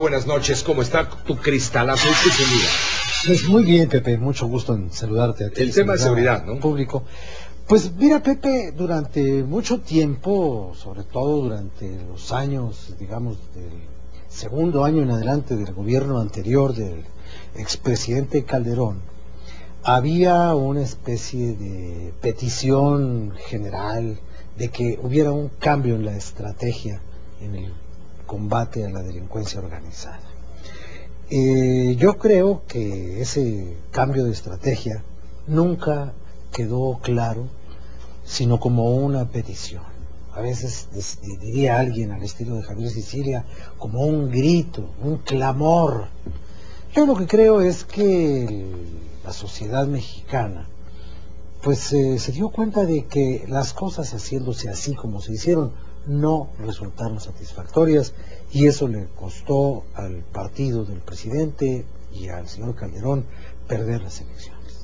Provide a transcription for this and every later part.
Buenas noches, ¿cómo está tu cristalazo y tu seguridad? Pues muy bien, Pepe, mucho gusto en saludarte a ti. El tema de seguridad, ¿no? Público. Pues mira, Pepe, durante mucho tiempo, sobre todo durante los años, digamos, del segundo año en adelante del gobierno anterior del expresidente Calderón, había una especie de petición general de que hubiera un cambio en la estrategia en el combate a la delincuencia organizada. Yo creo que ese cambio de estrategia nunca quedó claro, sino como una petición. A veces diría alguien al estilo de Javier Sicilia, como un grito, un clamor. Yo lo que creo es que la sociedad mexicana pues se dio cuenta de que las cosas haciéndose así como se hicieron no resultaron satisfactorias y eso le costó al partido del presidente y al señor Calderón perder las elecciones.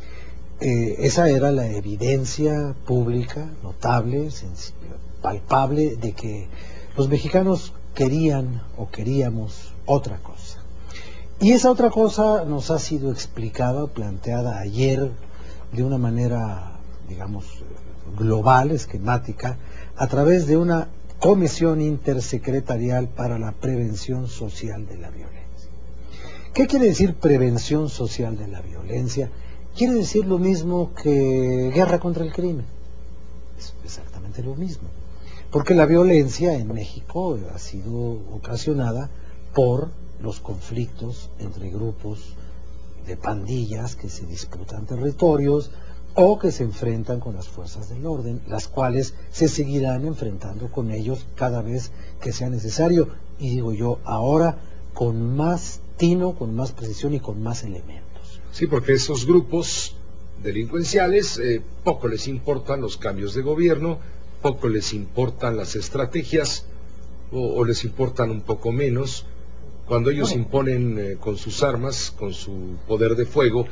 Esa era la evidencia pública, notable, palpable, de que los mexicanos querían o queríamos otra cosa. Y esa otra cosa nos ha sido explicada, planteada ayer de una manera, digamos, global, esquemática, a través de una comisión intersecretarial para la prevención social de la violencia. ¿Qué quiere decir prevención social de la violencia? Quiere decir lo mismo que guerra contra el crimen. Es exactamente lo mismo. Porque la violencia en México ha sido ocasionada por los conflictos entre grupos de pandillas que se disputan territorios o que se enfrentan con las fuerzas del orden, las cuales se seguirán enfrentando con ellos cada vez que sea necesario, y digo yo, ahora con más tino, con más precisión y con más elementos. Sí, porque esos grupos delincuenciales poco les importan los cambios de gobierno, poco les importan las estrategias o les importan un poco menos. Cuando ellos imponen con sus armas, con su poder de fuego,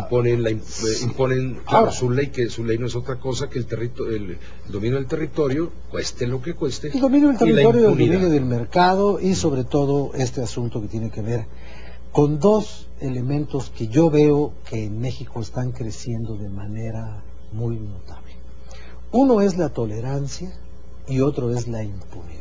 imponen claro, su ley, que su ley no es otra cosa que el dominio del territorio, cueste lo que cueste, el dominio del y la territorio, el impunidad. dominio del mercado y sobre todo este asunto que tiene que ver con dos elementos que yo veo que en México están creciendo de manera muy notable. Uno es la tolerancia y otro es la impunidad.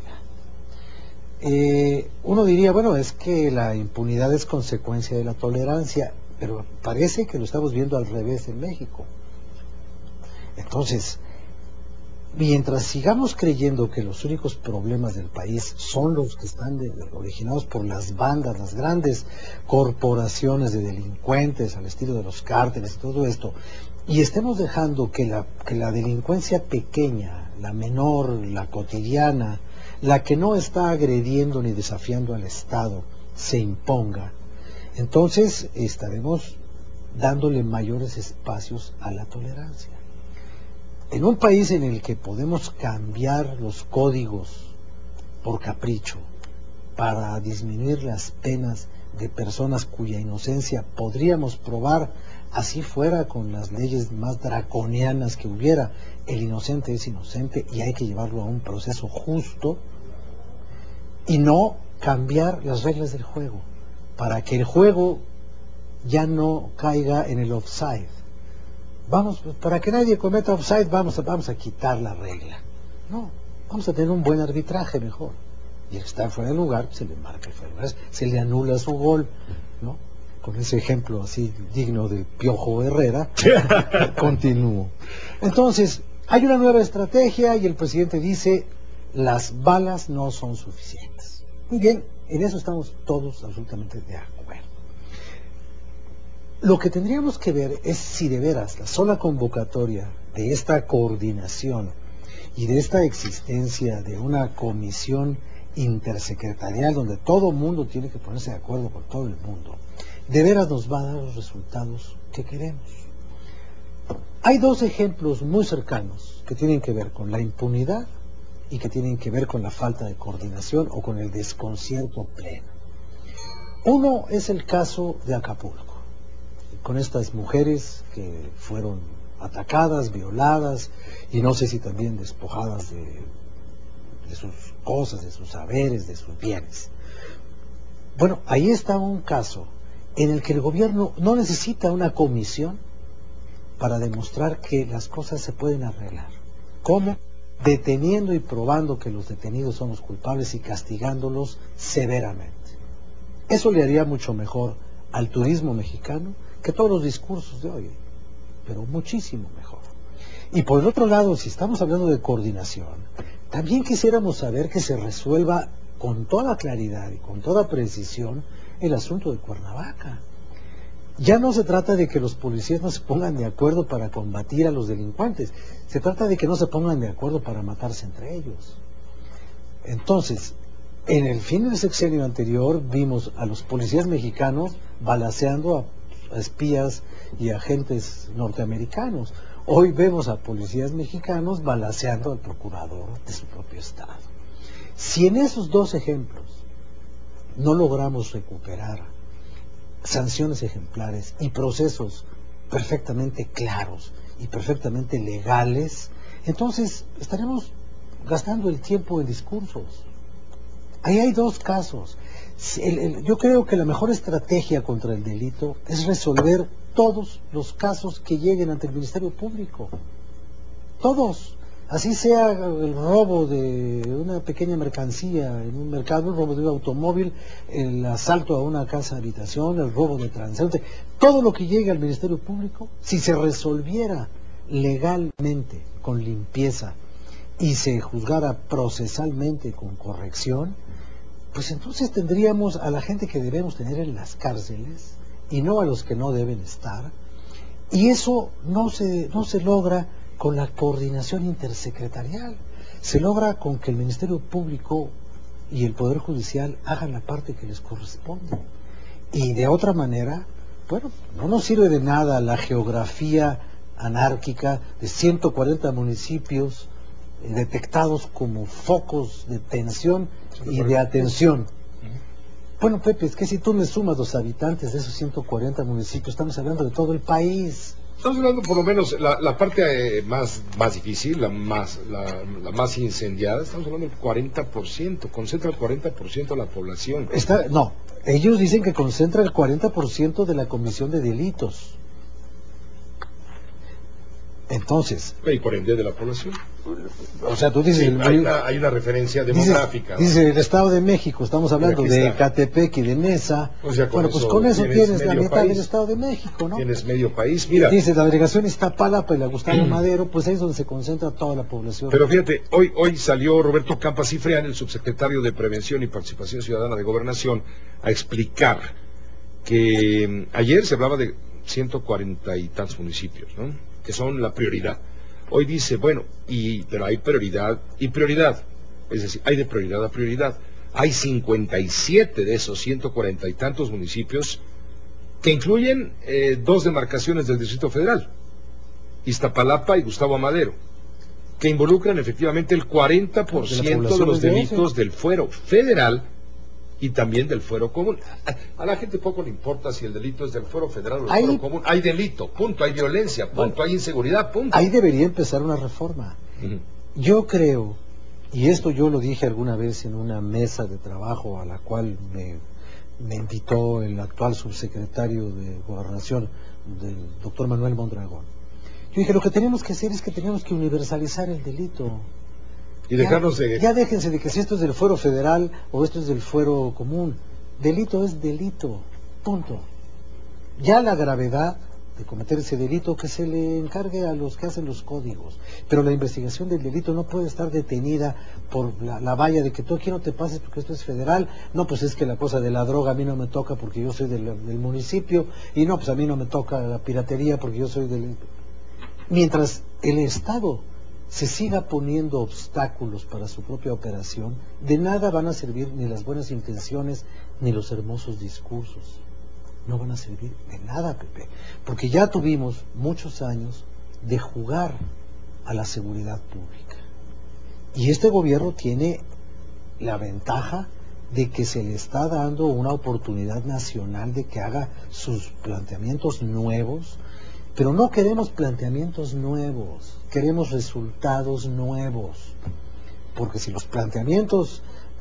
Uno diría, bueno, es que la impunidad es consecuencia de la tolerancia, pero parece que lo estamos viendo al revés en México. Entonces, mientras sigamos creyendo que los únicos problemas del país son los que están originados por las bandas, las grandes corporaciones de delincuentes al estilo de los cárteles y todo esto, y estemos dejando que la delincuencia pequeña, la menor, la cotidiana, la que no está agrediendo ni desafiando al Estado, se imponga, entonces estaremos dándole mayores espacios a la tolerancia. En un país en el que podemos cambiar los códigos por capricho para disminuir las penas de personas cuya inocencia podríamos probar, así fuera con las leyes más draconianas que hubiera, el inocente es inocente y hay que llevarlo a un proceso justo y no cambiar las reglas del juego para que el juego ya no caiga en el offside. Vamos, para que nadie cometa offside, vamos a quitar la regla. No, vamos a tener un buen arbitraje mejor. Y el que está fuera de lugar, se le marca el fuera de lugar, se le anula su gol, ¿no? Con ese ejemplo así digno de Piojo Herrera, continúo. Entonces, hay una nueva estrategia y el presidente dice, las balas no son suficientes. Muy bien, en eso estamos todos absolutamente de acuerdo. Lo que tendríamos que ver es si de veras la sola convocatoria de esta coordinación y de esta existencia de una comisión intersecretarial donde todo el mundo tiene que ponerse de acuerdo con todo el mundo, de veras nos va a dar los resultados que queremos. Hay dos ejemplos muy cercanos que tienen que ver con la impunidad y que tienen que ver con la falta de coordinación o con el desconcierto pleno. Uno es el caso de Acapulco, con estas mujeres que fueron atacadas, violadas y no sé si también despojadas de sus cosas, de sus saberes, de sus bienes. Bueno, ahí está un caso en el que el gobierno no necesita una comisión para demostrar que las cosas se pueden arreglar. ¿Cómo? Deteniendo y probando que los detenidos son los culpables y castigándolos severamente. Eso le haría mucho mejor al turismo mexicano que todos los discursos de hoy, pero muchísimo mejor. Y por el otro lado, si estamos hablando de coordinación, también quisiéramos saber que se resuelva con toda claridad y con toda precisión el asunto de Cuernavaca. Ya no se trata de que los policías no se pongan de acuerdo para combatir a los delincuentes, se trata de que no se pongan de acuerdo para matarse entre ellos. Entonces, en el fin del sexenio anterior vimos a los policías mexicanos balaceando a espías y agentes norteamericanos. Hoy vemos a policías mexicanos balaceando al procurador de su propio estado. Si en esos dos ejemplos no logramos recuperar sanciones ejemplares y procesos perfectamente claros y perfectamente legales, entonces estaremos gastando el tiempo en discursos. Ahí hay dos casos. Yo creo que la mejor estrategia contra el delito es resolver todos los casos que lleguen ante el Ministerio Público. Todos. Así sea el robo de una pequeña mercancía en un mercado, el robo de un automóvil, el asalto a una casa habitación, el robo de transeúnte, todo lo que llegue al Ministerio Público, si se resolviera legalmente, con limpieza, y se juzgara procesalmente con corrección, pues entonces tendríamos a la gente que debemos tener en las cárceles y no a los que no deben estar. Y eso no se logra con la coordinación intersecretarial, se logra con que el Ministerio Público y el Poder Judicial hagan la parte que les corresponde. Y de otra manera, bueno, no nos sirve de nada la geografía anárquica de 140 municipios detectados como focos de tensión y de atención. Bueno, Pepe, es que si tú le sumas los habitantes de esos 140 municipios, estamos hablando de todo el país. Estamos hablando por lo menos la parte más difícil, la más incendiada, estamos hablando del 40%, concentra el 40% de la población. No, ellos dicen que concentra el 40% de la comisión de delitos. Entonces, Y por ende de la población. o sea, tú dices... Sí, hay una referencia demográfica. Dice el Estado de México, estamos hablando de Ecatepec y de Mesa. Pues ya bueno, pues con eso tienes la mitad país. del Estado de México, ¿no? Tienes medio país, mira. Dice la delegación Iztapalapa y la Gustavo Madero, pues ahí es donde se concentra toda la población. Pero fíjate, hoy salió Roberto Campa Cifreán, el subsecretario de Prevención y Participación Ciudadana de Gobernación, a explicar que ayer se hablaba de 140 y tantos municipios, ¿no?, que son la prioridad. Hoy dice, bueno, pero hay prioridad y prioridad. Es decir, hay de prioridad a prioridad. Hay 57 de esos 140 y tantos municipios que incluyen dos demarcaciones del Distrito Federal, Iztapalapa y Gustavo Amadero, que involucran efectivamente el 40% de los delitos del fuero federal y también del fuero común. A la gente poco le importa si el delito es del fuero federal o del fuero común. Hay delito, punto, hay violencia, punto, hay inseguridad, punto. Ahí debería empezar una reforma. Yo creo, y esto yo lo dije alguna vez en una mesa de trabajo a la cual me invitó el actual subsecretario de Gobernación, del doctor Manuel Mondragón. Yo dije, lo que tenemos que hacer es que tenemos que universalizar el delito. Y dejarnos de... Ya déjense de que si esto es del fuero federal o esto es del fuero común. Delito es delito, punto. Ya la gravedad de cometer ese delito que se le encargue a los que hacen los códigos. Pero la investigación del delito no puede estar detenida por la valla de que tú aquí no te pases porque esto es federal. No, pues es que la cosa de la droga a mí no me toca porque yo soy del municipio. Y no, pues a mí no me toca la piratería porque yo soy del... Mientras el Estado se siga poniendo obstáculos para su propia operación, de nada van a servir ni las buenas intenciones ni los hermosos discursos. No van a servir de nada, Pepe, porque ya tuvimos muchos años de jugar a la seguridad pública. Y este gobierno tiene la ventaja de que se le está dando una oportunidad nacional de que haga sus planteamientos nuevos, pero no queremos planteamientos nuevos, queremos resultados nuevos, porque si los planteamientos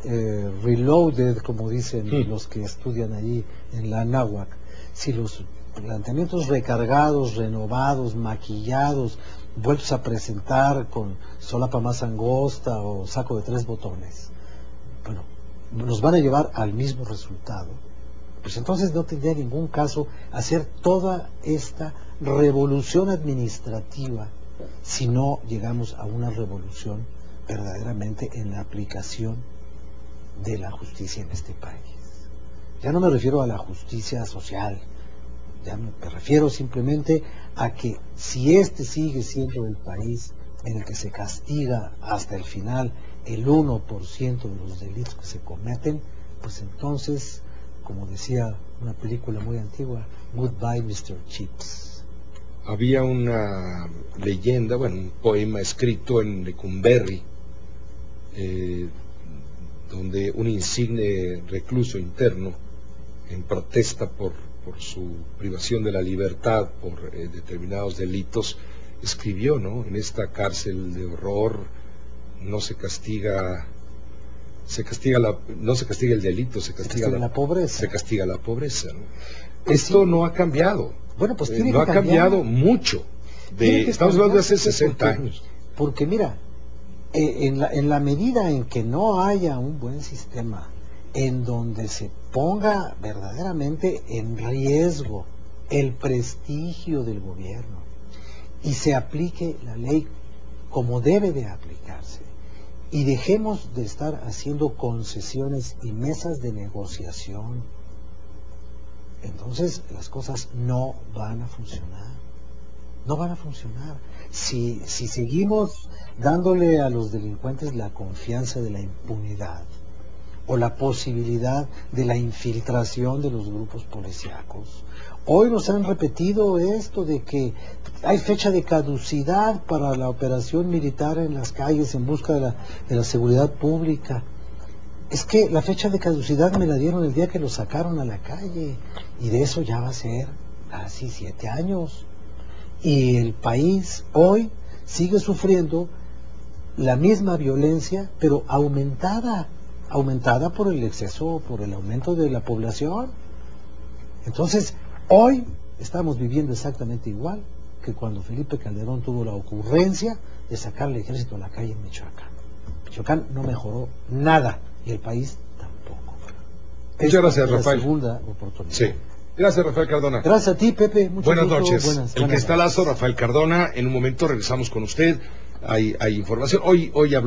reloaded, como dicen los que estudian allí en la Anáhuac, si los planteamientos recargados, renovados, maquillados, vueltos a presentar con solapa más angosta o saco de 3 botones, bueno, nos van a llevar al mismo resultado, pues entonces no tendría ningún caso hacer toda esta revolución administrativa si no llegamos a una revolución verdaderamente en la aplicación de la justicia en este país. Ya no me refiero a la justicia social, ya me refiero simplemente a que si este sigue siendo el país en el que se castiga hasta el final el 1% de los delitos que se cometen, pues entonces, como decía una película muy antigua, Goodbye Mr. Chips. Había una leyenda, bueno, un poema escrito en Lecumberri, donde un insigne recluso interno, en protesta por su privación de la libertad por determinados delitos, escribió, ¿no? En esta cárcel de horror no se castiga, no se castiga el delito, se castiga la pobreza. Se castiga la pobreza, ¿no? Pues Esto sí. no ha cambiado. Bueno, pues tiene no que ha cambiar. cambiado mucho. Estamos hablando de hace 60 años. Porque mira, en la medida en que no haya un buen sistema en donde se ponga verdaderamente en riesgo el prestigio del gobierno y se aplique la ley como debe de aplicarse y dejemos de estar haciendo concesiones y mesas de negociación, entonces las cosas no van a funcionar. No van a funcionar. Si seguimos dándole a los delincuentes la confianza de la impunidad o la posibilidad de la infiltración de los grupos policíacos. Hoy nos han repetido esto de que hay fecha de caducidad para la operación militar en las calles en busca de la seguridad pública. Es que la fecha de caducidad me la dieron el día que lo sacaron a la calle y de eso ya va a ser casi 7 años. Y el país hoy sigue sufriendo la misma violencia, pero aumentada por el exceso, por el aumento de la población. Entonces, hoy estamos viviendo exactamente igual que cuando Felipe Calderón tuvo la ocurrencia de sacar al ejército a la calle en Michoacán. Michoacán no mejoró nada y el país tampoco. Muchas gracias, Rafael. La segunda oportunidad. Sí. Gracias, Rafael Cardona. Gracias a ti, Pepe. Buenas noches. Buenas El cristalazo, noches. Rafael Cardona. En un momento regresamos con usted. Hay información. Hoy hablamos